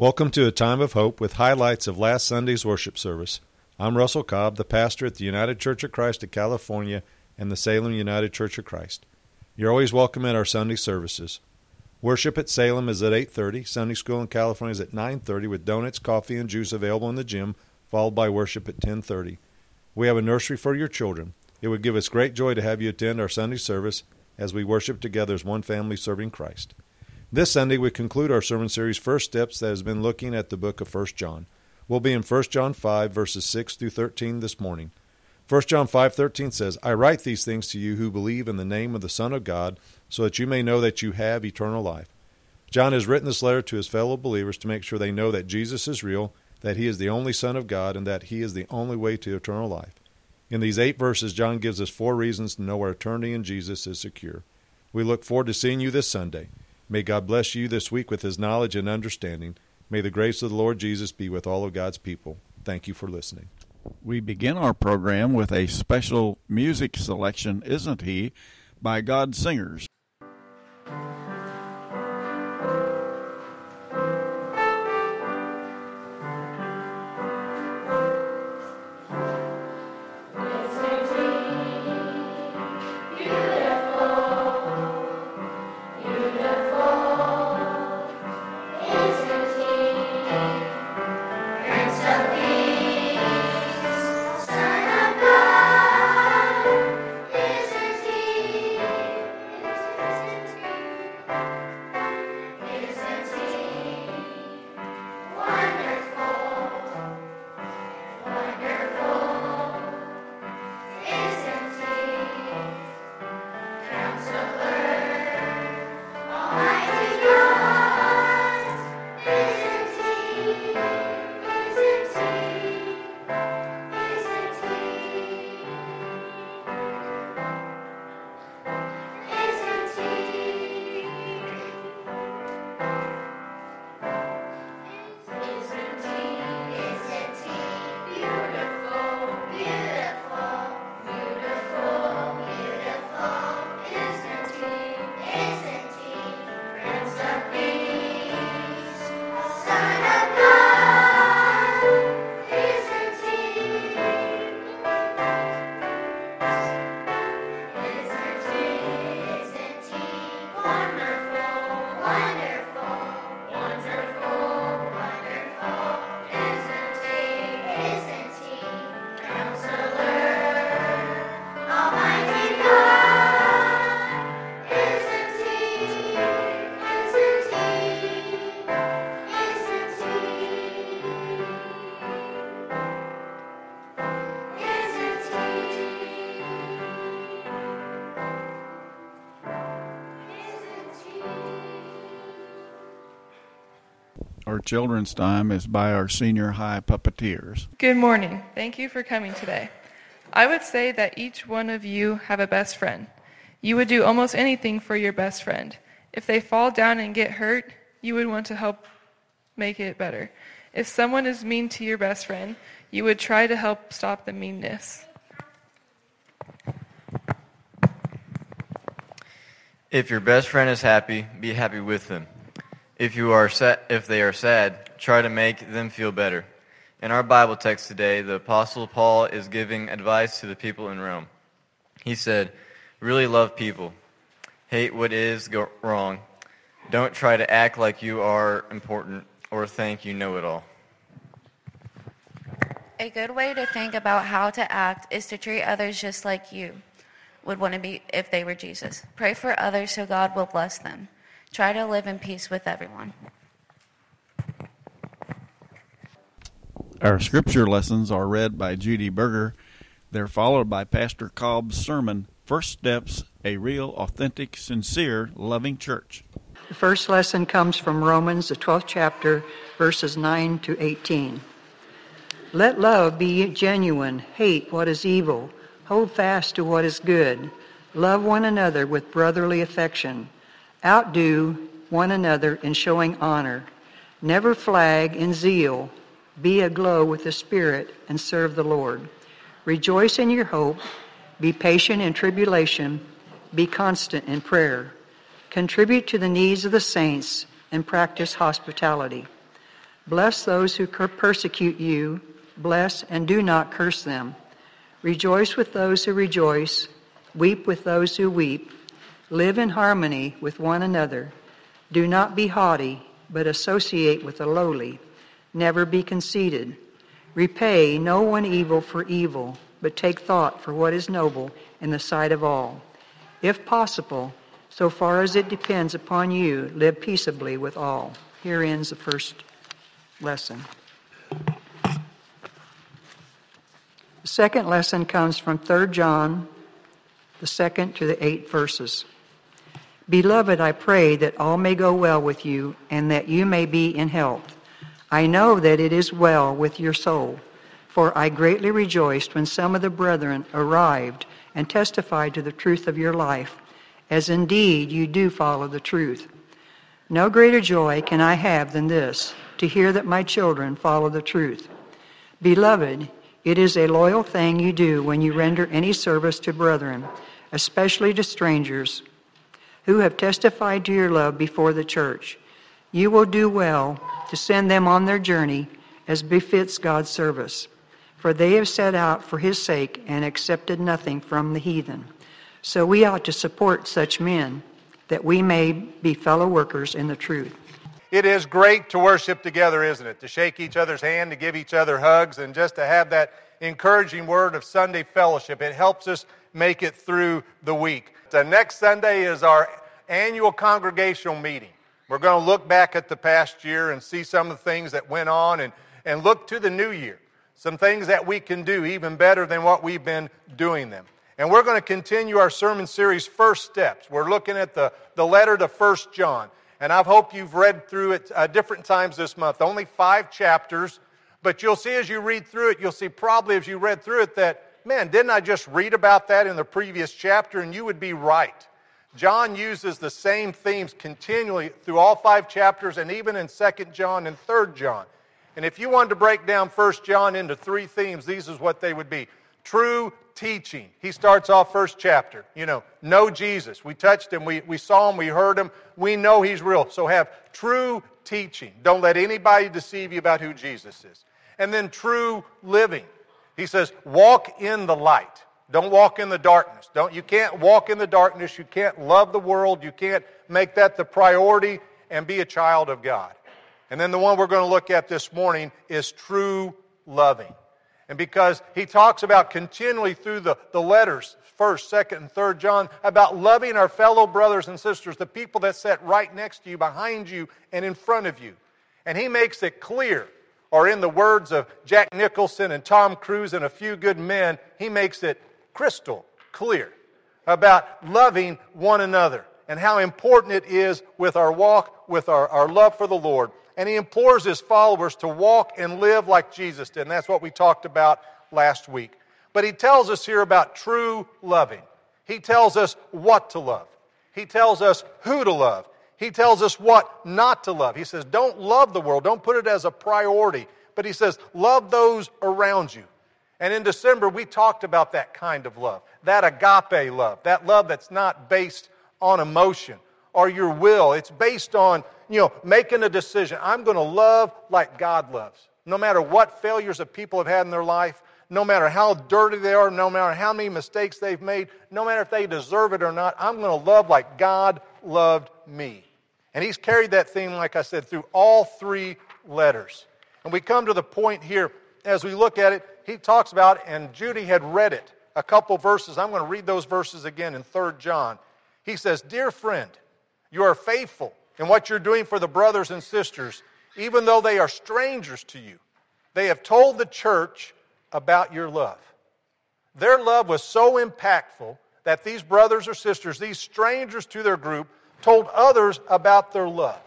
Welcome to A Time of Hope with highlights of last Sunday's worship service. I'm Russell Cobb, the pastor at the United Church of Christ of California and the Salem United Church of Christ. You're always welcome at our Sunday services. Worship at Salem is at 8:30. Sunday school in California is at 9:30 with donuts, coffee, and juice available in the gym, followed by worship at 10:30. We have a nursery for your children. It would give us great joy to have you attend our Sunday service as we worship together as one family serving Christ. This Sunday, we conclude our sermon series, First Steps, that has been looking at the book of 1 John. We'll be in 1 John 5, verses 6 through 13 this morning. 1 John 5:13 says, I write these things to you who believe in the name of the Son of God, so that you may know that you have eternal life. John has written this letter to his fellow believers to make sure they know that Jesus is real, that he is the only Son of God, and that he is the only way to eternal life. In these 8 verses, John gives us 4 reasons to know our eternity in Jesus is secure. We look forward to seeing you this Sunday. May God bless you this week with his knowledge and understanding. May the grace of the Lord Jesus be with all of God's people. Thank you for listening. We begin our program with a special music selection, Isn't He?, by God Singers. Our children's time is by our senior high puppeteers. Good morning. Thank you for coming today. I would say that each one of you have a best friend. You would do almost anything for your best friend. If they fall down and get hurt, you would want to help make it better. If someone is mean to your best friend, you would try to help stop the meanness. If your best friend is happy, be happy with them. If they are sad, try to make them feel better. In our Bible text today, the Apostle Paul is giving advice to the people in Rome. He said, really love people. Hate what is wrong. Don't try to act like you are important or think you know it all. A good way to think about how to act is to treat others just like you would want to be if they were Jesus. Pray for others so God will bless them. Try to live in peace with everyone. Our scripture lessons are read by Judy Berger. They're followed by Pastor Cobb's sermon, First Steps, a Real, Authentic, Sincere, Loving Church. The first lesson comes from Romans, the 12th chapter, verses 9 to 18. Let love be genuine, hate what is evil, hold fast to what is good, love one another with brotherly affection. Outdo one another in showing honor. Never flag in zeal. Be aglow with the Spirit and serve the Lord. Rejoice in your hope. Be patient in tribulation. Be constant in prayer. Contribute to the needs of the saints and practice hospitality. Bless those who persecute you. Bless and do not curse them. Rejoice with those who rejoice. Weep with those who weep. Live in harmony with one another. Do not be haughty, but associate with the lowly. Never be conceited. Repay no one evil for evil, but take thought for what is noble in the sight of all. If possible, so far as it depends upon you, live peaceably with all. Here ends the first lesson. The second lesson comes from 3 John, the 2nd to the 8th verses. Beloved, I pray that all may go well with you and that you may be in health. I know that it is well with your soul, for I greatly rejoiced when some of the brethren arrived and testified to the truth of your life, as indeed you do follow the truth. No greater joy can I have than this, to hear that my children follow the truth. Beloved, it is a loyal thing you do when you render any service to brethren, especially to strangers, who have testified to your love before the church. You will do well to send them on their journey as befits God's service, for they have set out for his sake and accepted nothing from the heathen. So we ought to support such men, that we may be fellow workers in the truth. It is great to worship together, isn't it? To shake each other's hand, to give each other hugs, and just to have that encouraging word of Sunday fellowship. It helps us make it through the week. The next Sunday is our annual congregational meeting. We're going to look back at the past year and see some of the things that went on and look to the new year. Some things that we can do even better than what we've been doing them. And we're going to continue our sermon series, First Steps. We're looking at the letter to 1 John. And I hope you've read through it different times this month. Only 5 chapters. But you'll see as you read through it, you'll see probably as you read through it that, man, didn't I just read about that in the previous chapter? And you would be right. John uses the same themes continually through all 5 chapters and even in 2 John and 3 John. And if you wanted to break down 1 John into 3 themes, these is what they would be. True teaching. He starts off first chapter. Know Jesus. We touched him. We saw him. We heard him. We know he's real. So have true teaching. Don't let anybody deceive you about who Jesus is. And then true living. He says, walk in the light. Don't walk in the darkness. You can't walk in the darkness. You can't love the world. You can't make that the priority and be a child of God. And then the one we're going to look at this morning is true loving. And because he talks about continually through the letters, 1st, 2nd, and 3rd John, about loving our fellow brothers and sisters, the people that sit right next to you, behind you, and in front of you. And he makes it clear, or in the words of Jack Nicholson and Tom Cruise and A Few Good Men, he makes it crystal clear about loving one another and how important it is with our walk, with our love for the Lord. And he implores his followers to walk and live like Jesus did. And that's what we talked about last week. But he tells us here about true loving. He tells us what to love. He tells us who to love. He tells us what not to love. He says, don't love the world. Don't put it as a priority. But he says, love those around you. And in December, we talked about that kind of love. That agape love. That love that's not based on emotion or your will. It's based on, making a decision. I'm going to love like God loves. No matter what failures that people have had in their life, no matter how dirty they are, no matter how many mistakes they've made, no matter if they deserve it or not, I'm going to love like God loved me. And he's carried that theme, like I said, through all 3 letters. And we come to the point here, as we look at it, he talks about, and Judy had read it, a couple verses. I'm going to read those verses again in 3 John. He says, dear friend, you are faithful in what you're doing for the brothers and sisters, even though they are strangers to you. They have told the church about your love. Their love was so impactful that these brothers or sisters, these strangers to their group, told others about their love.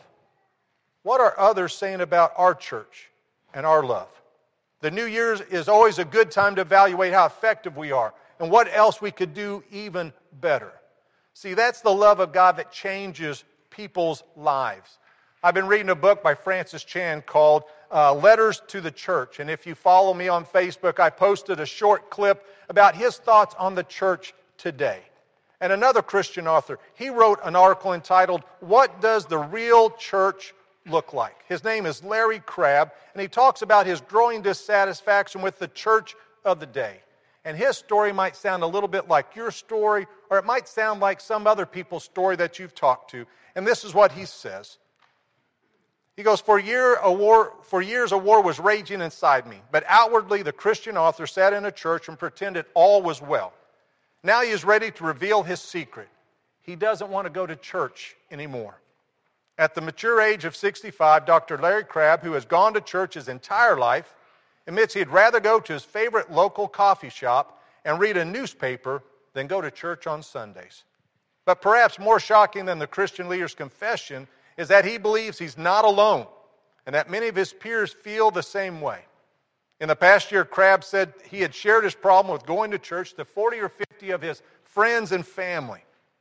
What are others saying about our church and our love? The New Year's is always a good time to evaluate how effective we are and what else we could do even better. See, that's the love of God that changes people's lives. I've been reading a book by Francis Chan called Letters to the Church. And if you follow me on Facebook, I posted a short clip about his thoughts on the church today. And another Christian author, he wrote an article entitled, What Does the Real Church look like? His name is Larry Crabb, and he talks about his growing dissatisfaction with the church of the day. And his story might sound a little bit like your story, or it might sound like some other people's story that you've talked to. And this is what he says. He goes, For years a war was raging inside me, but outwardly the Christian author sat in a church and pretended all was well. Now he is ready to reveal his secret. He doesn't want to go to church anymore. At the mature age of 65, Dr. Larry Crabb, who has gone to church his entire life, admits he'd rather go to his favorite local coffee shop and read a newspaper than go to church on Sundays. But perhaps more shocking than the Christian leader's confession is that he believes he's not alone and that many of his peers feel the same way. In the past year, Crabb said he had shared his problem with going to church to 40 or 50 of his friends and family.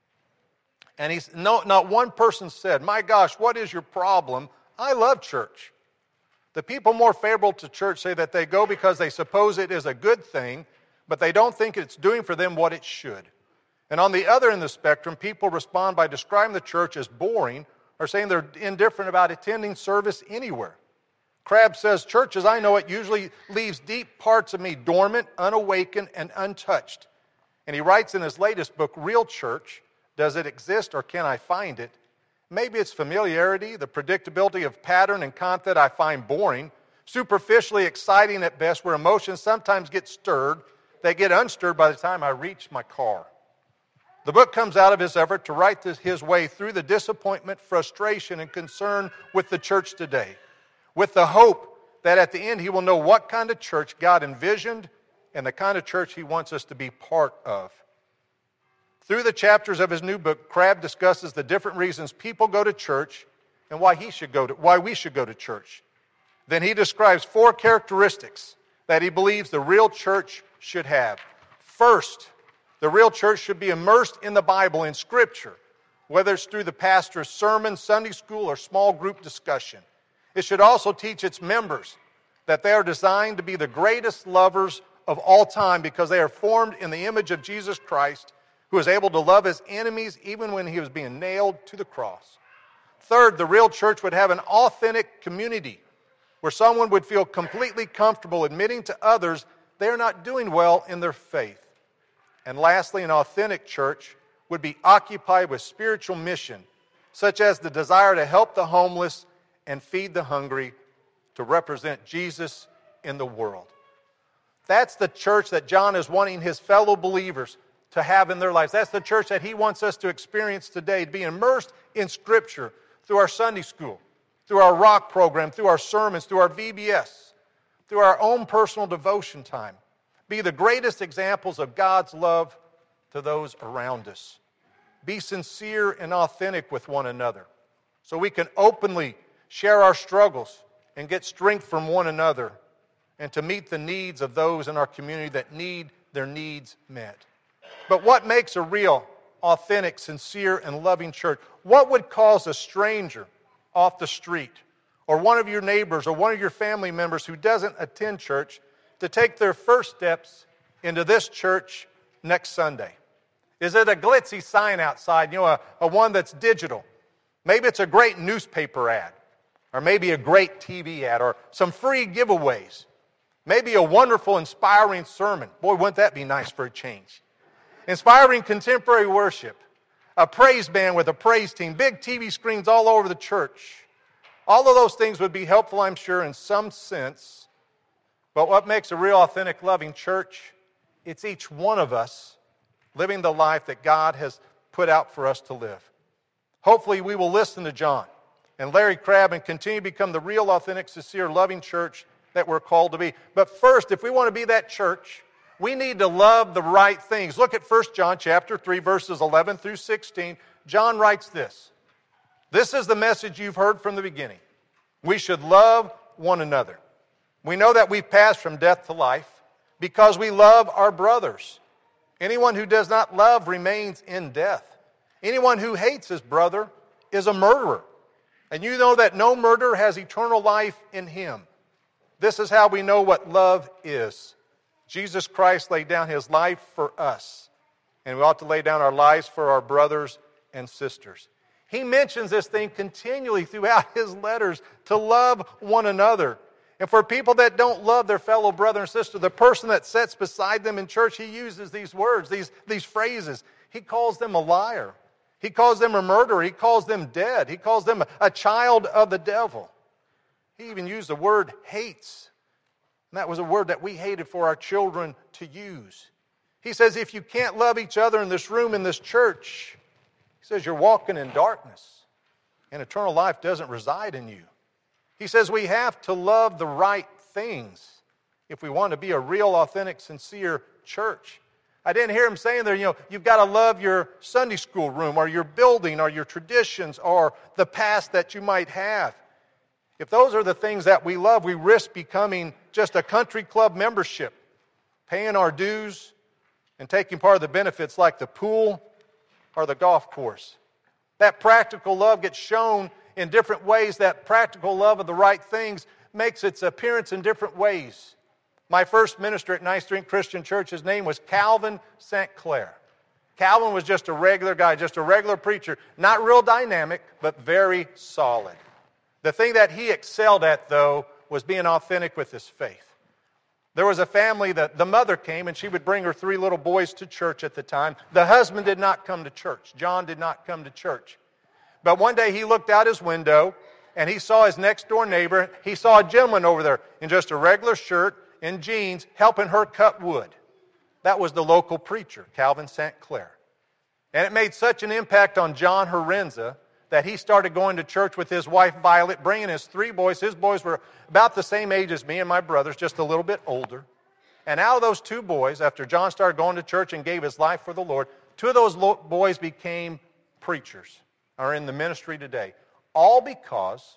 And not one person said, "My gosh, what is your problem? I love church." The people more favorable to church say that they go because they suppose it is a good thing, but they don't think it's doing for them what it should. And on the other end of the spectrum, people respond by describing the church as boring or saying they're indifferent about attending service anywhere. Crabb says, "Church as I know it usually leaves deep parts of me dormant, unawakened, and untouched." And he writes in his latest book, Real Church, Does It Exist or Can I Find It? Maybe it's familiarity, the predictability of pattern and content I find boring, superficially exciting at best, where emotions sometimes get stirred. They get unstirred by the time I reach my car. The book comes out of his effort to write his way through the disappointment, frustration, and concern with the church today, with the hope that at the end he will know what kind of church God envisioned and the kind of church he wants us to be part of. Through the chapters of his new book, Crabb discusses the different reasons people go to church and why we should go to church. Then he describes 4 characteristics that he believes the real church should have. First, the real church should be immersed in the Bible, in Scripture, whether it's through the pastor's sermon, Sunday school, or small group discussion. It should also teach its members that they are designed to be the greatest lovers of all time because they are formed in the image of Jesus Christ, who was able to love his enemies even when he was being nailed to the cross. Third, the real church would have an authentic community where someone would feel completely comfortable admitting to others they are not doing well in their faith. And lastly, an authentic church would be occupied with spiritual mission, such as the desire to help the homeless and feed the hungry, to represent Jesus in the world. That's the church that John is wanting his fellow believers to have in their lives. That's the church that he wants us to experience today, to be immersed in Scripture through our Sunday school, through our rock program, through our sermons, through our VBS, through our own personal devotion time. Be the greatest examples of God's love to those around us. Be sincere and authentic with one another so we can openly share our struggles and get strength from one another and to meet the needs of those in our community that need their needs met. But what makes a real, authentic, sincere, and loving church? What would cause a stranger off the street or one of your neighbors or one of your family members who doesn't attend church to take their first steps into this church next Sunday? Is it a glitzy sign outside, a one that's digital? Maybe it's a great newspaper ad, or maybe a great TV ad, or some free giveaways. Maybe a wonderful, inspiring sermon. Boy, wouldn't that be nice for a change? Inspiring contemporary worship, a praise band with a praise team, big TV screens all over the church. All of those things would be helpful, I'm sure, in some sense. But what makes a real, authentic, loving church? It's each one of us living the life that God has put out for us to live. Hopefully we will listen to John and Larry Crabb and continue to become the real, authentic, sincere, loving church that we're called to be. But first, if we want to be that church, we need to love the right things. Look at 1 John chapter 3, verses 11 through 16. John writes this. This is the message you've heard from the beginning. We should love one another. We know that we've passed from death to life because we love our brothers. Anyone who does not love remains in death. Anyone who hates his brother is a murderer. And you know that no murderer has eternal life in him. This is how we know what love is. Jesus Christ laid down his life for us, and we ought to lay down our lives for our brothers and sisters. He mentions this thing continually throughout his letters, to love one another. And for people that don't love their fellow brother and sister, the person that sits beside them in church, he uses these words, these phrases. He calls them a liar. He calls them a murderer. He calls them dead. He calls them a child of the devil. He even used the word hates. And that was a word that we hated for our children to use. He says, if you can't love each other in this room, in this church, he says you're walking in darkness, and eternal life doesn't reside in you. He says we have to love the right things if we want to be a real, authentic, sincere church. I didn't hear him saying there, you've got to love your Sunday school room or your building or your traditions or the past that you might have. If those are the things that we love, we risk becoming just a country club membership, paying our dues and taking part of the benefits like the pool or the golf course. That practical love gets shown in different ways. That practical love of the right things makes its appearance in different ways. My first minister at Ninth Street Christian Church, his name was Calvin St. Clair. Calvin was just a regular guy, just a regular preacher. Not real dynamic, but very solid. The thing that he excelled at, though, was being authentic with his faith. There was a family that the mother came, and she would bring her 3 little boys to church at the time. The husband did not come to church. John did not come to church. But one day he looked out his window, and he saw his next-door neighbor. He saw a gentleman over there in just a regular shirt and jeans helping her cut wood. That was the local preacher, Calvin St. Clair. And it made such an impact on John Herenza that he started going to church with his wife Violet, bringing his 3 boys. His boys were about the same age as me and my brothers, just a little bit older. And out of those 2 boys, after John started going to church and gave his life for the Lord, 2 of those boys became preachers, are in the ministry today. All because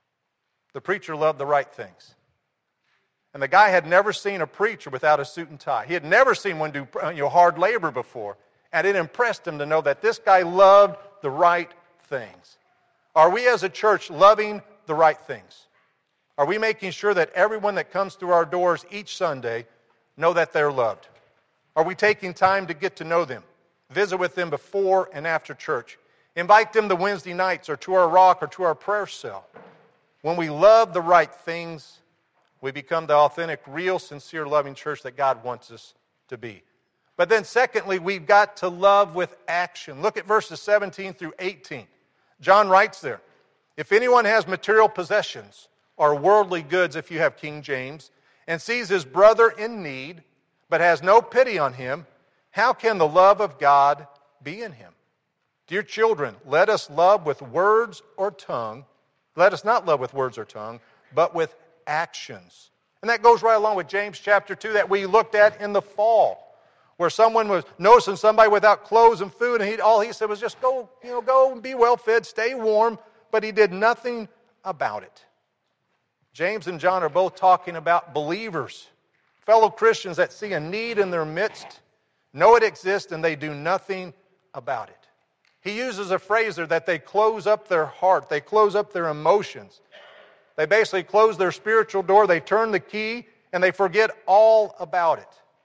the preacher loved the right things. And the guy had never seen a preacher without a suit and tie. He had never seen one do hard labor before. And it impressed him to know that this guy loved the right things. Are we as a church loving the right things? Are we making sure that everyone that comes through our doors each Sunday know that they're loved? Are we taking time to get to know them, visit with them before and after church, invite them to Wednesday nights or to our rock or to our prayer cell? When we love the right things, we become the authentic, real, sincere, loving church that God wants us to be. But then secondly, we've got to love with action. Look at verses 17 through 18. John writes there, if anyone has material possessions or worldly goods, if you have King James, and sees his brother in need, but has no pity on him, how can the love of God be in him? Dear children, let us love with words or tongue. Let us not love with words or tongue, but with actions. And that goes right along with James chapter 2 that we looked at in the fall, where someone was noticing somebody without clothes and food, and all he said was just go and be well fed, stay warm, but he did nothing about it. James and John are both talking about believers, fellow Christians that see a need in their midst, know it exists, and they do nothing about it. He uses a phrase there that they close up their heart, they close up their emotions. They basically close their spiritual door, they turn the key, and they forget all about it.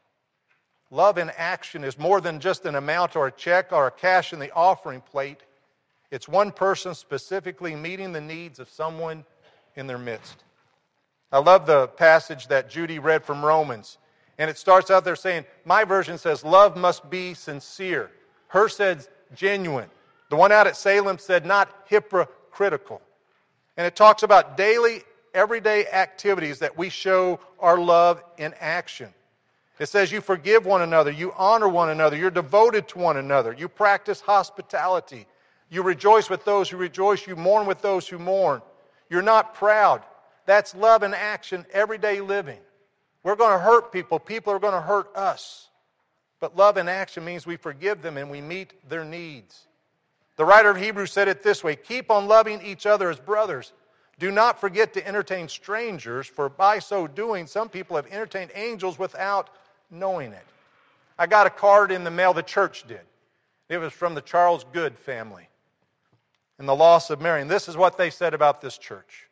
Love in action is more than just an amount or a check or a cash in the offering plate. It's one person specifically meeting the needs of someone in their midst. I love the passage that Judy read from Romans. And it starts out there saying, my version says, love must be sincere. Hers said genuine. The one out at Salem said not hypocritical. And it talks about daily, everyday activities that we show our love in action. It says you forgive one another, you honor one another, you're devoted to one another, you practice hospitality, you rejoice with those who rejoice, you mourn with those who mourn. You're not proud. That's love in action, everyday living. We're going to hurt people. People are going to hurt us. But love in action means we forgive them and we meet their needs. The writer of Hebrews said it this way, keep on loving each other as brothers. Do not forget to entertain strangers, for by so doing, some people have entertained angels without knowing it. I got a card in the mail, the church did. It was from the Charles Good family and the loss of Mary. And this is what they said about this church.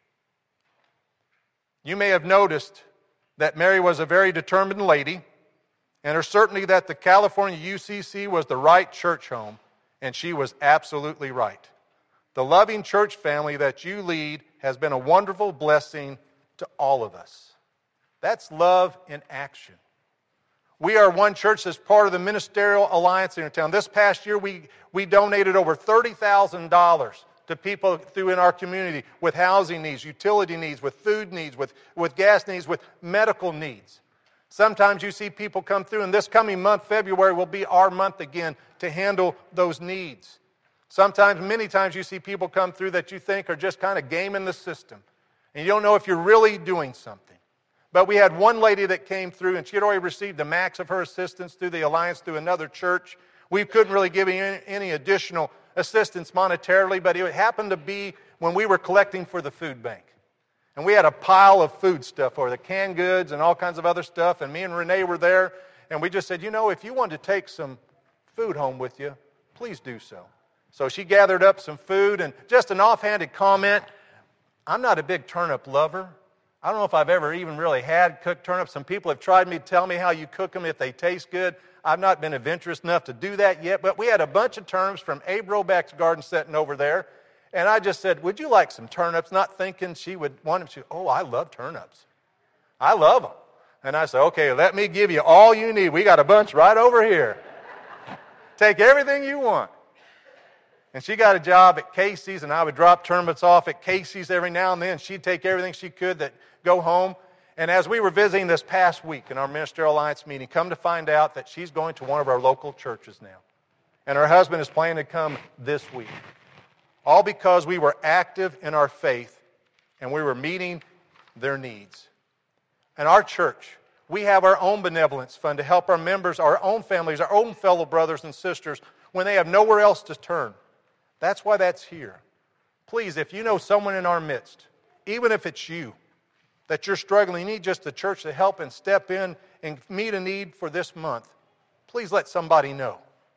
You may have noticed that Mary was a very determined lady, and her certainty that the California UCC was the right church home, and she was absolutely right. The loving church family that you lead has been a wonderful blessing to all of us. That's love in action. We are one church that's part of the Ministerial Alliance in our town. This past year, we donated over $30,000 to people in our community with housing needs, utility needs, with food needs, with gas needs, with medical needs. Sometimes you see people come through, and this coming month, February, will be our month again to handle those needs. Sometimes, many times, you see people come through that you think are just kind of gaming the system, and you don't know if you're really doing something. But we had one lady that came through, and she had already received the max of her assistance through the Alliance through another church. We couldn't really give any additional assistance monetarily, but it happened to be when we were collecting for the food bank. And we had a pile of food stuff, or the canned goods and all kinds of other stuff, and me and Renee were there, and we just said, if you wanted to take some food home with you, please do so. So she gathered up some food, and just an offhanded comment, I'm not a big turnip lover. I don't know if I've ever even really had cooked turnips. Some people have tried me to tell me how you cook them if they taste good. I've not been adventurous enough to do that yet, but we had a bunch of turnips from Abe Roback's garden sitting over there, and I just said, would you like some turnips? Not thinking she would want them. She said, oh, I love turnips. I love them. And I said, okay, let me give you all you need. We got a bunch right over here. Take everything you want. And she got a job at Casey's, and I would drop turnips off at Casey's every now and then. She'd take everything she could that go home. And as we were visiting this past week in our Ministerial Alliance meeting, come to find out that she's going to one of our local churches now. And her husband is planning to come this week. All because we were active in our faith and we were meeting their needs. And our church, we have our own benevolence fund to help our members, our own families, our own fellow brothers and sisters when they have nowhere else to turn. That's why that's here. Please, if you know someone in our midst, even if it's you, that you're struggling, you need just the church to help and step in and meet a need for this month, please let somebody know.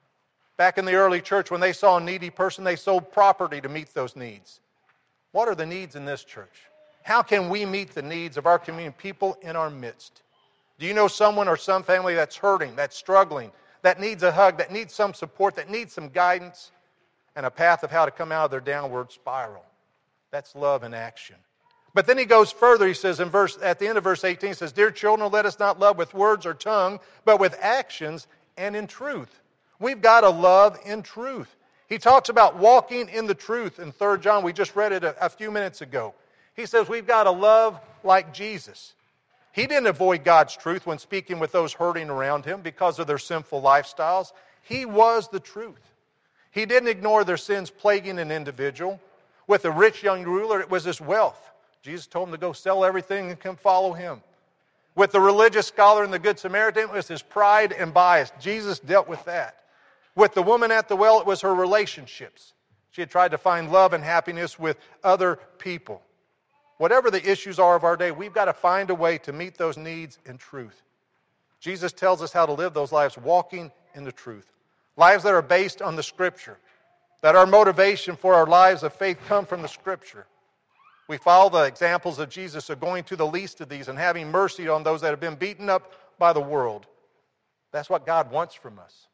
Back in the early church, when they saw a needy person, they sold property to meet those needs. What are the needs in this church? How can we meet the needs of our community, people in our midst? Do you know someone or some family that's hurting, that's struggling, that needs a hug, that needs some support, that needs some guidance, and a path of how to come out of their downward spiral? That's love in action. But then he goes further. He says at the end of verse 18, he says, "Dear children, let us not love with words or tongue, but with actions and in truth." We've got to love in truth. He talks about walking in the truth in 3 John. We just read it a few minutes ago. He says we've got to love like Jesus. He didn't avoid God's truth when speaking with those hurting around him because of their sinful lifestyles. He was the truth. He didn't ignore their sins plaguing an individual. With the rich young ruler, it was his wealth. Jesus told him to go sell everything and come follow him. With the religious scholar and the Good Samaritan, it was his pride and bias. Jesus dealt with that. With the woman at the well, it was her relationships. She had tried to find love and happiness with other people. Whatever the issues are of our day, we've got to find a way to meet those needs in truth. Jesus tells us how to live those lives walking in the truth. Lives that are based on the Scripture. That our motivation for our lives of faith come from the Scripture. We follow the examples of Jesus of going to the least of these and having mercy on those that have been beaten up by the world. That's what God wants from us.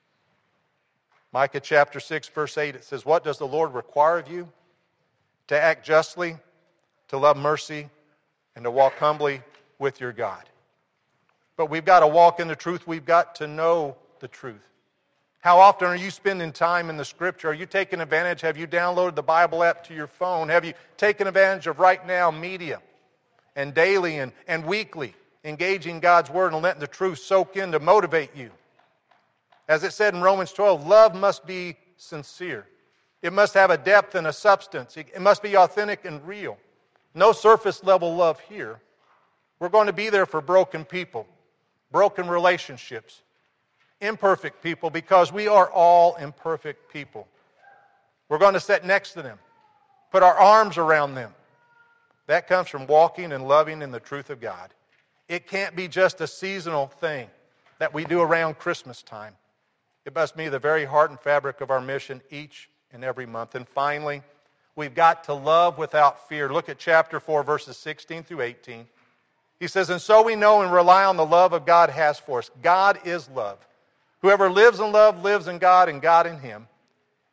Micah chapter 6, verse 8, it says, "What does the Lord require of you? To act justly, to love mercy, and to walk humbly with your God." But we've got to walk in the truth. We've got to know the truth. How often are you spending time in the Scripture? Are you taking advantage? Have you downloaded the Bible app to your phone? Have you taken advantage of Right Now media and daily and weekly engaging God's Word and letting the truth soak in to motivate you? As it said in Romans 12, love must be sincere. It must have a depth and a substance. It must be authentic and real. No surface level love here. We're going to be there for broken people, broken relationships, imperfect people, because we are all imperfect people. We're going to sit next to them, put our arms around them. That comes from walking and loving in the truth of God. It can't be just a seasonal thing that we do around Christmas time. It must be the very heart and fabric of our mission each and every month. And finally, we've got to love without fear. Look at chapter 4, verses 16 through 18. He says, "And so we know and rely on the love of God has for us. God is love. Whoever lives in love lives in God and God in him.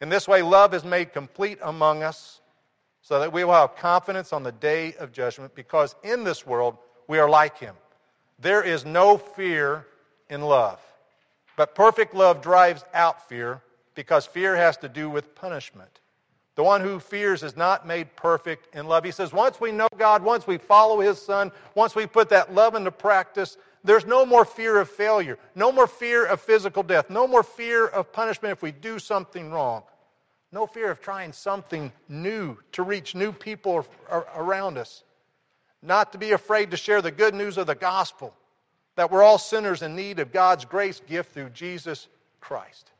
In this way, love is made complete among us so that we will have confidence on the day of judgment, because in this world we are like him. There is no fear in love, but perfect love drives out fear, because fear has to do with punishment. The one who fears is not made perfect in love. He says once we know God, once we follow his Son, once we put that love into practice, there's no more fear of failure, no more fear of physical death, no more fear of punishment if we do something wrong, no fear of trying something new to reach new people around us, not to be afraid to share the good news of the gospel, that we're all sinners in need of God's grace gift through Jesus Christ.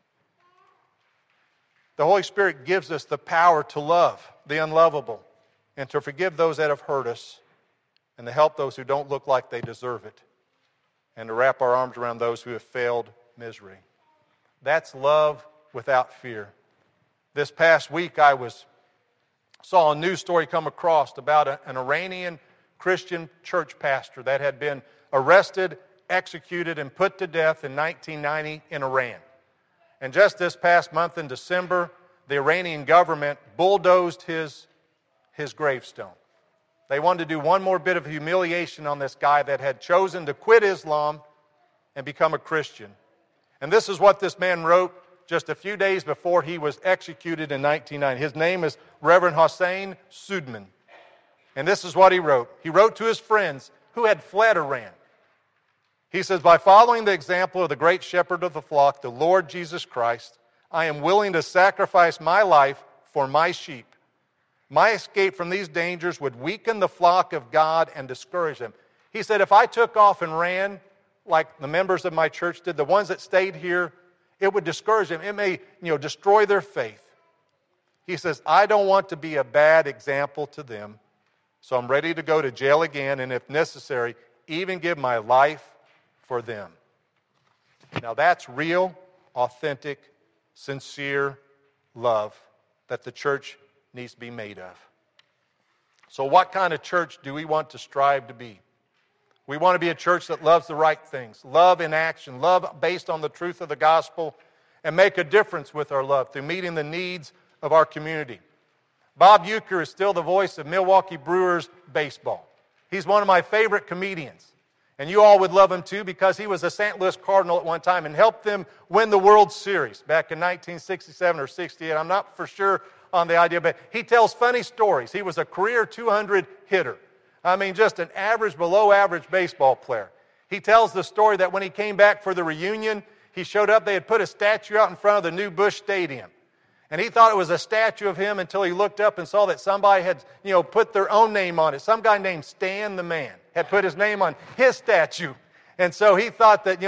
The Holy Spirit gives us the power to love the unlovable and to forgive those that have hurt us and to help those who don't look like they deserve it and to wrap our arms around those who have failed misery. That's love without fear. This past week I saw a news story come across about an Iranian Christian church pastor that had been arrested, executed, and put to death in 1990 in Iran. And just this past month in December, the Iranian government bulldozed his gravestone. They wanted to do one more bit of humiliation on this guy that had chosen to quit Islam and become a Christian. And this is what this man wrote just a few days before he was executed in 1990. His name is Reverend Hossein Sudman. And this is what he wrote. He wrote to his friends who had fled Iran. He says, by following the example of the great shepherd of the flock, the Lord Jesus Christ, I am willing to sacrifice my life for my sheep. My escape from these dangers would weaken the flock of God and discourage them. He said, if I took off and ran like the members of my church did, the ones that stayed here, it would discourage them. It may, destroy their faith. He says, I don't want to be a bad example to them, so I'm ready to go to jail again, and if necessary, even give my life for them. Now that's real, authentic, sincere love that the church needs to be made of. So what kind of church do we want to strive to be? We want to be a church that loves the right things, love in action, love based on the truth of the gospel, and make a difference with our love through meeting the needs of our community. Bob Uecker is still the voice of Milwaukee Brewers baseball. He's one of my favorite comedians. And you all would love him too, because he was a St. Louis Cardinal at one time and helped them win the World Series back in 1967 or 68. I'm not for sure on the idea, but he tells funny stories. He was a career 200 hitter. I mean, just an average, below average baseball player. He tells the story that when he came back for the reunion, he showed up, they had put a statue out in front of the new Busch Stadium. And he thought it was a statue of him until he looked up and saw that somebody had, put their own name on it. Some guy named Stan the Man had put his name on his statue. And so he thought that,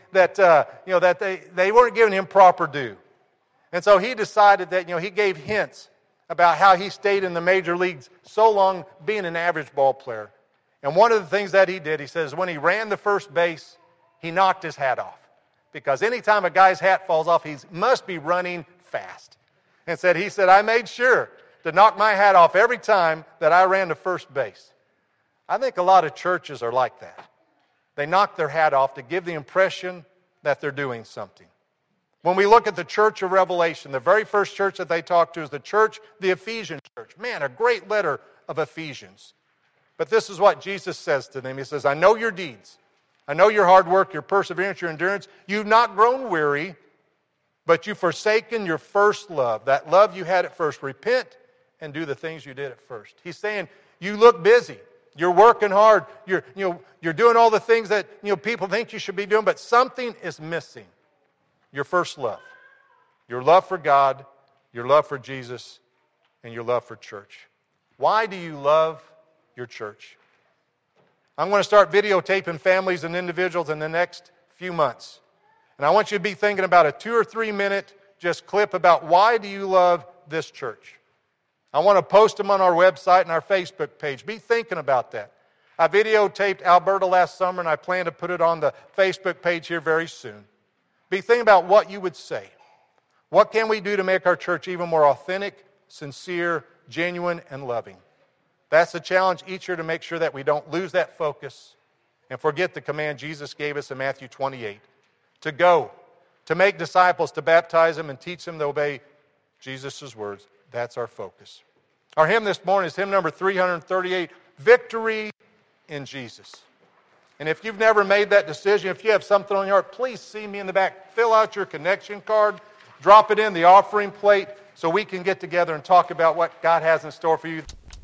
that they weren't giving him proper due. And so he decided that, he gave hints about how he stayed in the major leagues so long being an average ball player. And one of the things that he did, he says, when he ran the first base, he knocked his hat off. Because anytime a guy's hat falls off, he must be running fast. And he said, I made sure to knock my hat off every time that I ran to first base. I think a lot of churches are like that. They knock their hat off to give the impression that they're doing something. When we look at the church of Revelation, the very first church that they talk to is the church, the Ephesian church. Man, a great letter of Ephesians. But this is what Jesus says to them. He says, I know your deeds. I know your hard work, your perseverance, your endurance. You've not grown weary, but you've forsaken your first love. That love you had at first. Repent and do the things you did at first. He's saying, you look busy. You're working hard. You're doing all the things that people think you should be doing, but something is missing. Your first love. Your love for God, your love for Jesus, and your love for church. Why do you love your church? I'm going to start videotaping families and individuals in the next few months. And I want you to be thinking about a 2 or 3 minute just clip about why do you love this church. I want to post them on our website and our Facebook page. Be thinking about that. I videotaped Alberta last summer, and I plan to put it on the Facebook page here very soon. Be thinking about what you would say. What can we do to make our church even more authentic, sincere, genuine, and loving? That's the challenge each year, to make sure that we don't lose that focus and forget the command Jesus gave us in Matthew 28. To go, to make disciples, to baptize them and teach them to obey Jesus' words, that's our focus. Our hymn this morning is hymn number 338, Victory in Jesus. And if you've never made that decision, if you have something on your heart, please see me in the back. Fill out your connection card, drop it in the offering plate so we can get together and talk about what God has in store for you.